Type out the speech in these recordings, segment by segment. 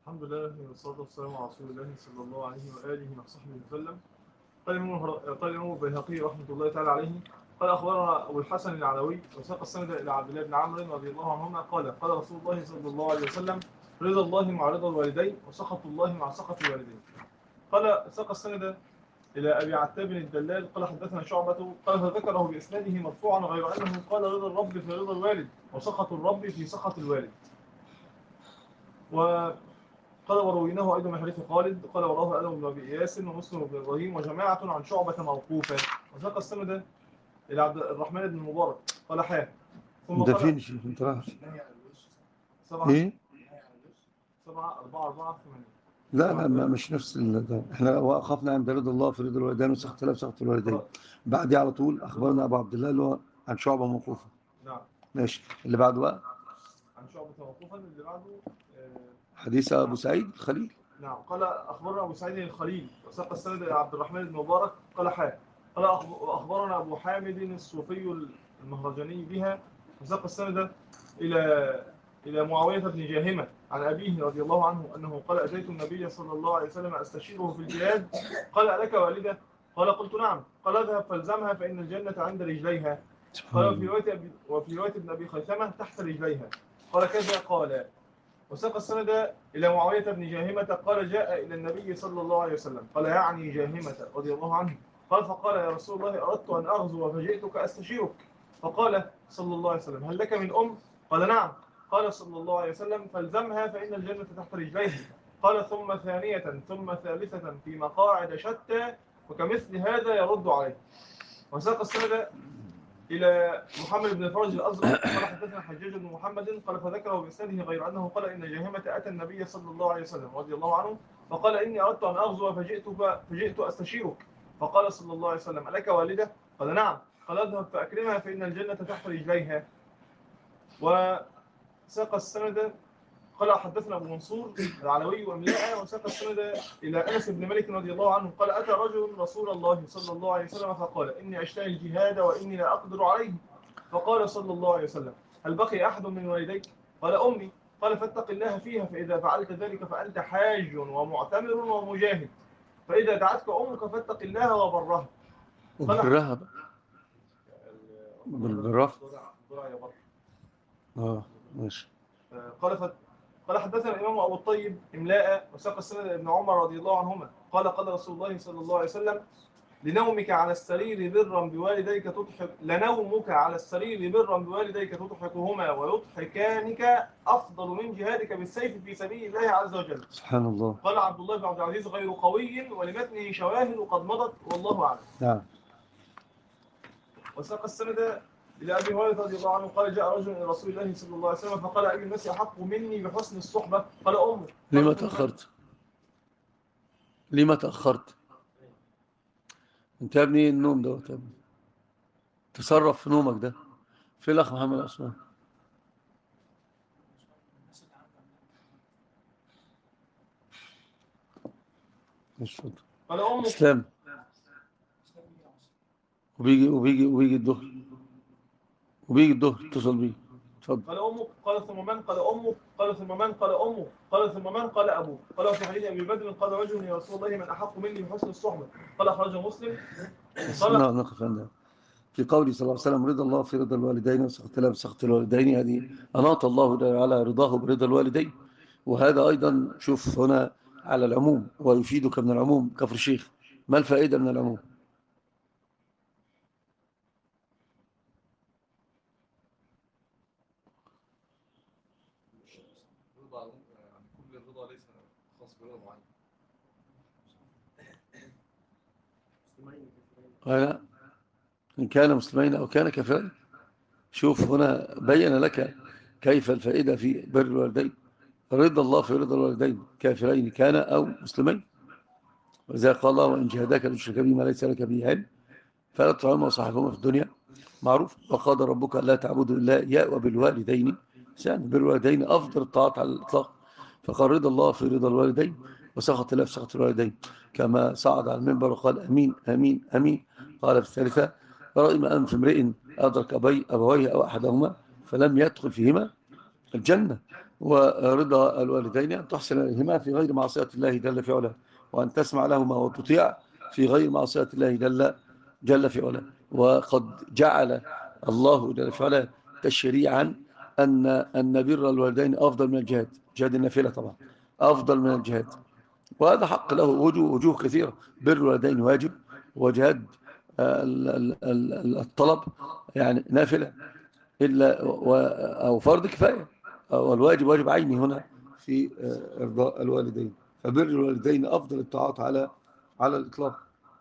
الحمد لله والصلاة والسلام على رسول الله صلى الله عليه وآله وصحبه وسلم. قال الإمام البيهقي رحمة الله تعالى عليه قال أخبرنا أبو الحسن العلوي وساق السند إلى عبد الله بن عمرو رضي الله عنهما قال رسول الله صلى الله عليه وسلم: رضا الله مع رضا الوالدين وسخط الله مع سخط الوالدين. قال ساق السند إلى أبي عتاب الدلال قال حدثنا شعبة قال فذكره بإسناده مرفوعا غير أنه قال رضا الرب في رضا الوالد وسخط الرب في سخط الوالد. قال ورويناه أيضا من حديث خالد قال وراه آدم بن أبي إياس ومسلم بن إبراهيم وجماعة عن شعبة موقوفا. وساق السند إلى عبد الرحمن بن المبارك قال حاه ثم ده قال فين شيء انت رايح؟ 7 ايه 7 4 4 8. لا مش نفس ده. احنا وقفنا عند رضا الله في رضا الوالدين وسخط الله بسخط الوالدين. بعديه على طول اخبرنا ابو عبد الله اللي هو عن شعبة موقوفة. نعم ماشي، اللي بعده بقى عن شعبة موقوفا. اللي بعده حديث ابو سعيد الخليل. نعم قال أخبرنا أبو سعيد الخليل وساق السند إلى عبد الرحمن بن مبارك قال حاه قال أخبرنا أبو حامد الصوفي المهرجاني بها وساق السند إلى معاوية بن جاهمة عن أبيه رضي الله عنه أنه قال: أتيت النبي صلى الله عليه وسلم أستشيره في الجهاد قال: ألك والدة؟ قال: قلت نعم. قال: اذهب فالزمها فإن الجنة عند رجليها. قال: وفي رواية ابن أبي خيثمة تحت رجليها. قال: كذا قال. وساق السند إلى معاوية بن جاهمة قال: جاء إلى النبي صلى الله عليه وسلم قال يعني جاهمة رضي الله عنه قال فقال: يا رسول الله أردت أن أغزو فجئتك أستشيرك. فقال صلى الله عليه وسلم: هل لك من أم؟ قال: نعم. قال صلى الله عليه وسلم: فالزمها فإن الجنة تحت رجليها. قال: ثم ثانية ثم ثالثة في مقاعد شتى وكمثل هذا يرد عليه. وساق السند إلى محمد بن فرج الأزرق قال حدثنا حجاج بن محمد قال فذكره بإسناده غير أنه قال إن جاهمة أتى النبي صلى الله عليه وسلم رضي الله عنه فقال: إني أردت أن أغزو فجئت أستشيرك. فقال صلى الله عليه وسلم: ألك والدة؟ قال: نعم. قال: اذهب فأكرمها فإن الجنة تحت رجليها. وساق السند قال حدثنا أبو منصور العلوي وأملاء وساق السند إلى أنس بن مالك رضي الله عنه قال: أتى رجل رسول الله صلى الله عليه وسلم فقال: إني أشتهي الجهاد وإني لا أقدر عليه. فقال صلى الله عليه وسلم: هل بقي أحد من والديك؟ قال: أمي. قال: فاتق الله فيها فإذا فعلت ذلك فأنت حاج ومعتمر ومجاهد، فإذا دعتك أمك فاتق الله وبرها. وبرها بالرفض. ماشي. قال حدثنا الإمام أبو الطيب إملاء وساق السند ابن عمر رضي الله عنهما قال: قال رسول الله صلى الله عليه وسلم: لنومك على السرير برا بوالديك تضحكهما ويضحكانك أفضل من جهادك بالسيف في سبيل الله عز وجل. سبحان الله. قال عبد الله بن عبد العزيز: غير قوي ولمتنه شواهد قد مضت والله أعلم. نعم. وساق السند إلى أبي هريرة رضي الله عنه قال: جاء رجل إلى رسول الله صلى الله عليه وسلم فقال: أي الناس أحق مني بحسن الصحبة؟ قال: أمه. لما تأخرت؟ انت يا ابني النوم ده يا ابني، تصرف في نومك ده. في الأخ محمد عثمان. مش فضل. قال: أمه. إسلام. وبيجي الظهر اتصل بيه. اتفضل. قال: أمك. قال: ثم من؟ قال: أمك. قال: ثم من؟ قال: أمه. قال: ثم من؟ قال: أبوه. قال: في حديث أبي بدر قال رجل: يا رسول الله من أحق مني بحسن الصحبة؟ قال: أخرجه مسلم. قال: نقف عندها في قوله صلى الله عليه وسلم: رضا الله في رضا الوالدين وسخط الله بسخط الوالدين. هذه أناط الله على رضاه برضا الوالدين. وهذا أيضا شوف هنا على العموم ويفيدك من العموم. كفر الشيخ، ما الفائدة من العموم؟ كل الرضا ليس خاص برضا معين. إن كان مسلمين أو كان كافرين. شوف هنا بين لك كيف الفائدة في بر الوالدين. رضا الله في رضا الوالدين كافرين كان أو مسلمين. وإذا قال الله: وإن جهداك لتشرك بي ما ليس لك به علم فلا تطعهما وصاحبهما في الدنيا معروف. وقال ربك ألا تعبدوا إلا إياه وبالوالدين إحسانا. بالوالدين أفضل الطاعات على الإطلاق. فقال: رضا الله في رضا الوالدين وسخط الله في سخط الوالدين. كما صعد على المنبر وقال: أمين أمين أمين. قال في الثالثة: رغم أن في امرئ أدرك أبويه أو أحدهما فلم يدخل فيهما الجنة ورضا الوالدين أن تحسن إليهما في غير معصية الله جل في علاه، وأن تسمع لهما وتطيع في غير معصية الله جل في علاه. وقد جعل الله جل في علاه تشريعا أن بر الوالدين أفضل من الجهاد، جهاد النافلة طبعا أفضل من الجهاد، وهذا حق له وجوه كثيرة. بر الوالدين واجب، وجهاد الطلب يعني نافلة، إلا أو فرض كفاية، أو الواجب واجب عيني هنا في إرضاء الوالدين. فبر الوالدين أفضل الطاعات على الإطلاق.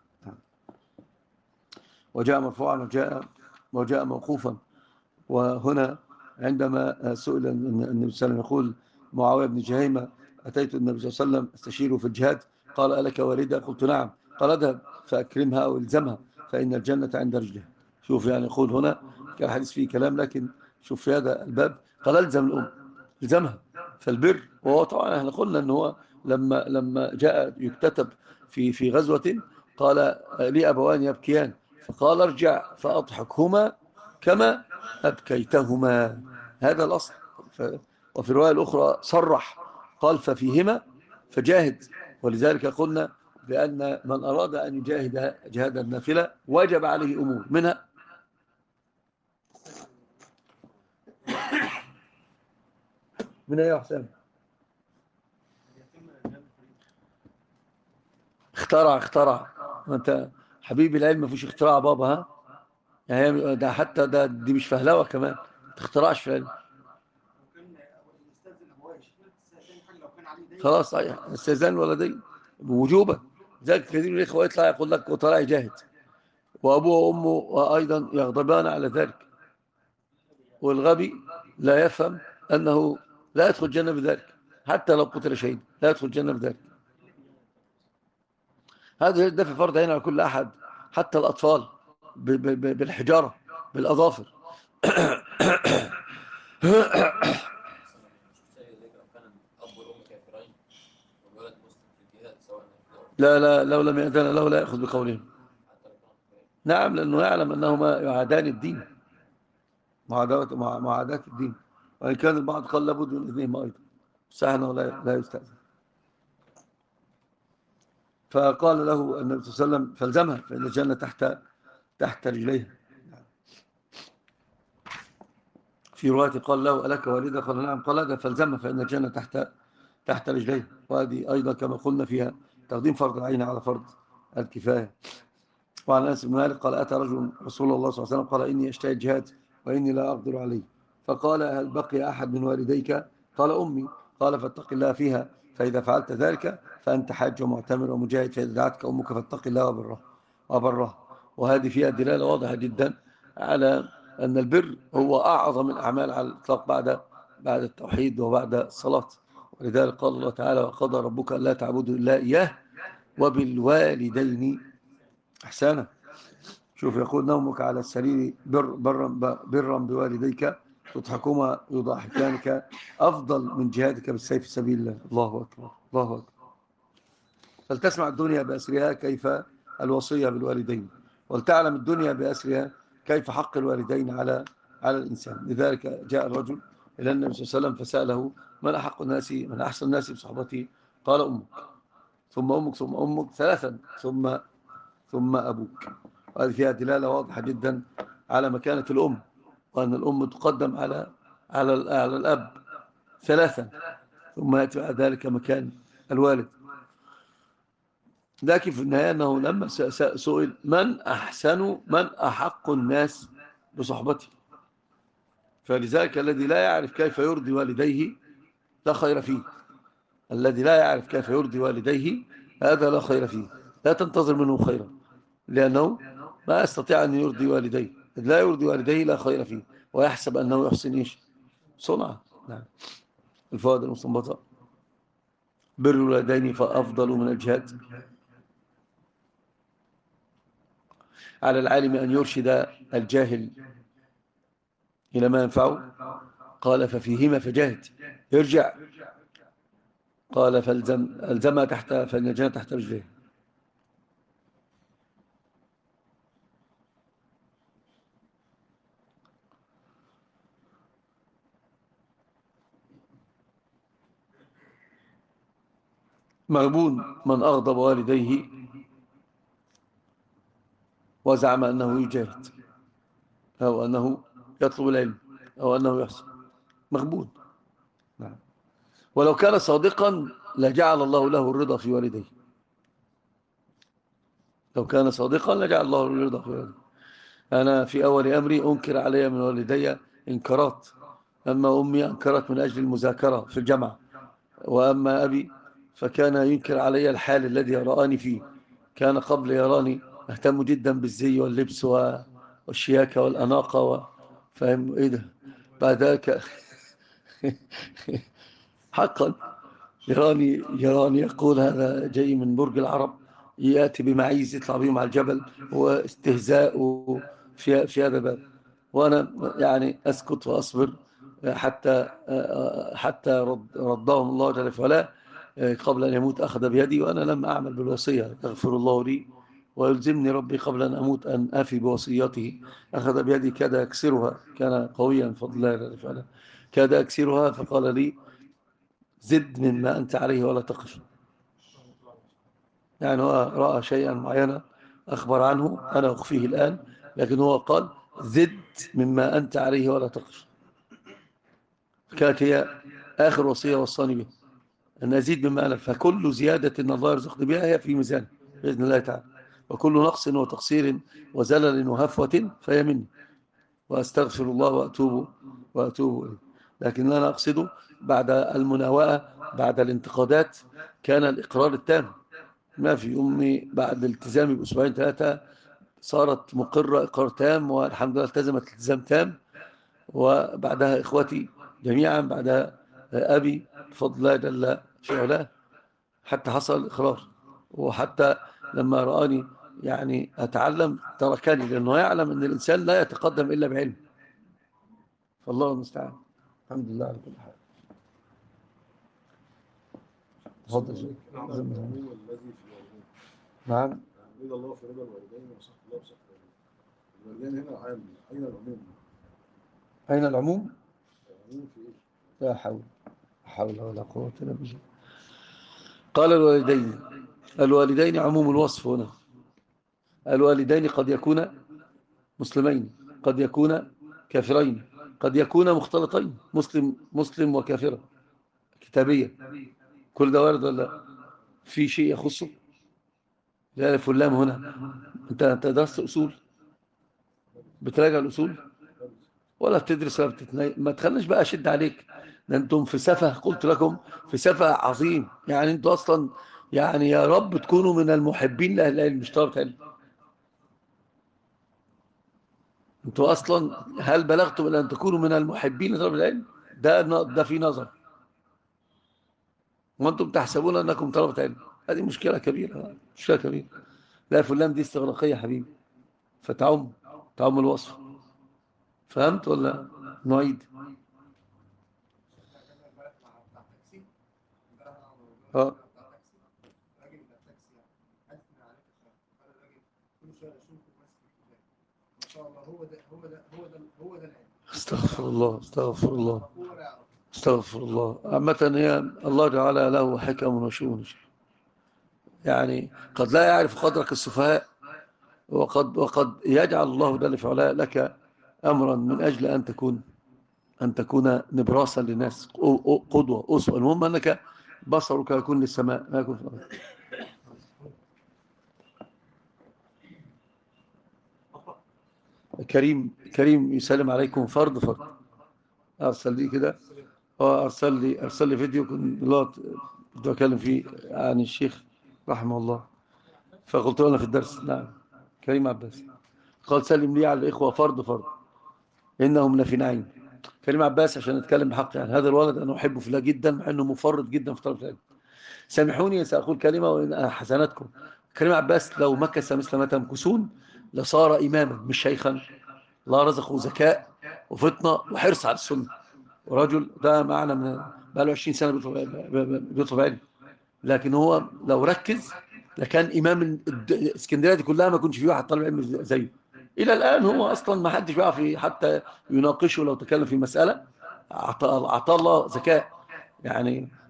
وجاء مرفوعا وجاء موقوفا. وهنا عندما سئل النبي صلى الله عليه وسلم يقول معاوية بن جهيمة: أتيت النبي صلى الله عليه وسلم استشيره في الجهاد، قال: ألك والدة؟ قلت: نعم. قال: اذهب فأكرمها أو الزمها فإن الجنة عند رجلها. شوف يعني يقول هنا كان الحديث فيه كلام، لكن شوف في هذا الباب قال: الزم الأم، الزمها. فالبر، وهو طبعا احنا قلنا ان هو لما جاء يكتتب في غزوة قال: لي أبوان يبكيان، فقال: ارجع فأضحكهما كما أبكيتهما. هذا الأصل. وفي الرواية الأخرى صرح قال: ففيهما فجاهد. ولذلك قلنا بأن من أراد أن يجاهد جهاد النافلة وجب عليه أمور منها يا حسام. اخترع ما انت حبيبي العلم ما فيش اختراع بابا، ها يعني ده حتى دي مش فهلوه كمان، ما تخترعش في العلم. خلاص صحيح، استئذان الولدين وجوبا. ذلك كثير من الاخوه يطلع يقول لك وطلع يجاهد، وابوه وامه ايضا يغضبان على ذلك. والغبي لا يفهم انه لا يدخل الجنه بذلك، حتى لو قتل شهيد لا يدخل الجنه بذلك. هذا ده في فرض عين على كل احد، حتى الاطفال بالحجاره بالاظافر. لا لو لم يأذن له لا يأخذ بقولهم. نعم، لأنه يعلم أنهما يعادان الدين، معاداة الدين. وإن كان البعض قال لابد من إذنهما أيضا، سهنا لا يستأذن. فقال له النبي صلى الله عليه وسلم: فالزمها فإن الجنة تحت رجليها. في رواية قال له: ألك والدة؟ قال: نعم. قال: هذا فالزمها فإن الجنة تحت رجليها. وهذه أيضا كما قلنا فيها تقديم فرض العين على فرض الكفاية. وعن أنس بن مالك قال: أتى رجل رسول الله صلى الله عليه وسلم قال: إني أشتهي الجهاد وإني لا أقدر عليه، فقال: هل بقي أحد من والديك؟ قال: أمي. قال: فاتق الله فيها، فإذا فعلت ذلك فأنت حاج ومعتمر ومجاهد، فإذا دعتك أمك فاتق الله وبرها. وهذه فيها دلالة واضحة جدا على أن البر هو أعظم الأعمال على الإطلاق بعد التوحيد وبعد الصلاة. ولذلك قال الله تعالى: وقضى ربك ألا تعبدوا إلا إياه وبالوالدين إحسانا. شوف يقول: نومك على السرير برا بوالديك تضحكهما يضحكانك أفضل من جهادك بالسيف في سبيل الله. الله أكبر الله أكبر. فلتسمع الدنيا بأسرها كيف الوصية بالوالدين، ولتعلم الدنيا بأسرها كيف حق الوالدين على الإنسان. لذلك جاء الرجل إلى النبي صلى الله عليه وسلم فسأله: من أحسن الناس بصحبتي؟ قال: أمك، ثم أمك، ثم أمك، ثلاثا ثم أبوك. وهذه فيها دلالة واضحة جدا على مكانة الأم، وأن الأم تقدم على الأب ثلاثا، ثم يأتي بعد ذلك مكان الوالد. لكن في النهاية أنه لما سئل: من أحق الناس بصحبته؟ فلذلك الذي لا يعرف كيف يرضي والديه لا خير فيه. الذي لا يعرف كيف يرضي والديه هذا لا خير فيه، لا تنتظر منه خيرا، لأنه ما يستطيع أن يرضي والديه. لا يرضي والديه لا خير فيه، ويحسب أنه يحسن إيش صنع. نعم. الفوائد المستنبطة: بر الوالدين فأفضل من الجهاد. على العالم أن يرشد الجاهل إلى ما ينفعه. قال: ففيهما فجاهد، ارجع. قال: فالزمها فإن الجنة تحت رجليه. مغبون من أغضب والديه وزعم أنه يجاهد أو أنه يطلب العلم أو أنه يحسن، مغبون. نعم. ولو كان صادقا لجعل الله له الرضا في والديه. لو كان صادقا لجعل الله له الرضا في والديه. أنا في أول أمري أنكر علي من والدي إنكارات. أما أمي أنكرت من أجل المذاكرة في الجامعة، وأما أبي فكان ينكر علي الحال الذي يراني فيه. كان قبل يراني أهتم جدا بالزي واللبس والشياكة والأناقة فاهم إيه ده؟ بعد ذلك حقا يراني يقول هذا جاي من برج العرب، يأتي بمعيز يطلع بهم على الجبل، واستهزاء في هذا الباب. وأنا يعني أسكت وأصبر حتى ردهم الله جل وعلا قبل أن يموت، أخذ بيدي وأنا لم أعمل بالوصية، يغفر الله لي ويلزمني ربي قبل أن أموت أن أفي بوصيته. أخذ بيدي كاد يكسرها، كان قويا بفضل الله جل وعلا، كاد يكسرها فقال لي زد مما أنت عليه ولا تقف. يعني هو رأى شيئا معينا أخبر عنه أنا أخفيه الآن، لكن هو قال زد مما أنت عليه ولا تقف. كانت هي آخر وصية وصاني بها، أن أزيد مما أنا، فكل زيادة إن الله يرزقني بها هي في ميزان بإذن الله تعالى، وكل نقص وتقصير وزلل وهفوة فهي مني، وأستغفر الله وأتوب إليه. لكن أنا أقصده بعد المناوئة، بعد الانتقادات، كان الإقرار التام. ما في أمي بعد التزامي بأسبوعين 3 صارت مقرة إقرار تام، والحمد لله التزمت التزام تام. وبعدها إخوتي جميعا، بعدها أبي بفضل الله جل في علاه، حتى حصل الإقرار. وحتى لما رآني يعني أتعلم تركني، لأنه يعلم أن الإنسان لا يتقدم إلا بعلم. فالله المستعان. الحمد لله على كل حال. تفضل شيخ. نعم. رضا الله في رضا الوالدين وسخط الله بسخط الوالدين. هنا عام، أين العموم؟ أين العموم؟ العموم في إيه؟ لا حول ولا قوة إلا بالله. قال الوالدين عموم الوصف هنا. الوالدين قد يكون مسلمين، قد يكون كافرين، قد يكون مختلطين، مسلم وكافرة كتابية. كل ده وارد ولا في شيء يخصه؟ لا الف واللام هنا. انت درست اصول، بتراجع الاصول ولا بتدرس ولا ما تخليش بقى اشد عليك. ده انتم في سفه، قلت لكم في سفه عظيم. يعني انتم اصلا يعني يا رب تكونوا من المحبين لاهل العلم مش طلبة علم. انتوا اصلا هل بلغتم الى ان تكونوا من المحبين لطلب العلم؟ ده في نظر، وانتم تحسبون انكم طلبة علم. هذه مشكلة كبيرة، مشكلة كبيرة. لا فلان دي استغراقية يا حبيبي، فتعم الوصف. فهمت ولا نعيد؟ اه استغفر الله. عامة هي الله جعل له حكم وشؤون، يعني قد لا يعرف قدرك السفهاء، وقد يجعل الله جل في علاه لك أمرا من أجل أن تكون نبراسا للناس، قدوة أسوة. المهم أنك بصرك يكون للسماء ما يكون في الأرض. كريم يسلم عليكم فرد. أرسل لي كده، أرسل لي فيديو كنت أتكلم فيه عن الشيخ رحمه الله، فقلت له أنا في الدرس. نعم كريم عباس قال سلم لي على الإخوة فرد إنهم لفي نعيم. كريم عباس عشان نتكلم بحق، يعني هذا الولد أنا أحبه في الله جدا، مع أنه مفرط جدا في طلب العلم. سامحوني سأقول كلمة وإن حسناتكم. كريم عباس لو مكث مثل ما تمكثون لصار إماما مش شيخا. الله رزقه ذكاء وفطنة وحرص على السنة، ورجل ده معنا من بقاله 20 سنة بيطلب علم. لكن هو لو ركز لكان إمام اسكندرية دي كلها ما كنش في واحد طالب علم زيه. إلى الآن هو أصلا ما حدش بيعرف حتى يناقشه لو تكلم في مسألة. أعطى الله ذكاء يعني.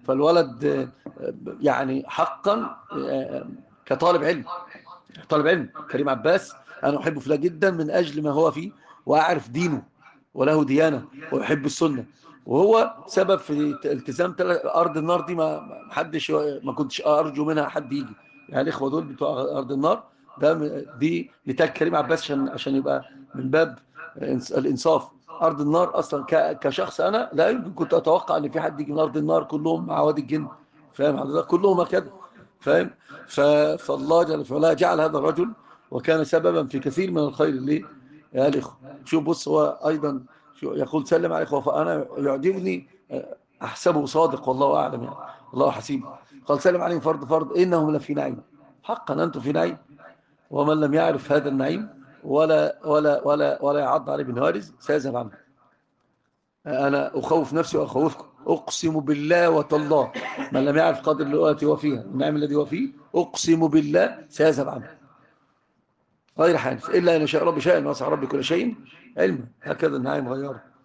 فالولد يعني حقا كطالب علم، طالب علم كريم عباس أنا أحبه في الله جدا من أجل ما هو فيه، وأعرف دينه وله ديانة ويحب السنة، وهو سبب في التزام أرض النار دي. ما كنتش أرجو منها حد يجي، يعني الإخوة دول بتوع أرض النار دي نتاج كريم عباس عشان يبقى من باب الإنصاف. أرض النار أصلا كشخص أنا لا يمكن كنت أتوقع أن في حد يجي من أرض النار كلهم مع وادي الجن، فاهم حضرتك؟ كلهم كده، فاهم؟ فالله جل وعلا جعل هذا الرجل وكان سببا في كثير من الخير اللي يا الإخوة. شوف بص هو أيضا يقول سلم على الإخوة، فأنا يعجبني أحسبه صادق والله أعلم، يعني الله حسيبه. قال سلم عليهم فرد إنهم لفي نعيم، حقا أنتم في نعيم، ومن لم يعرف هذا النعيم ولا يعض عليه بنهارز سيذهب عنه. أنا أخوف نفسي وأخوفكم، أقسم بالله وتالله من لم يعرف قدر التي هو فيها النعيم الذي هو فيه أقسم بالله سيذهب عنه غير حادث إلا أن يشاء ربي شيئا وسع ربي كل شيء علما. هكذا النعيم غيره.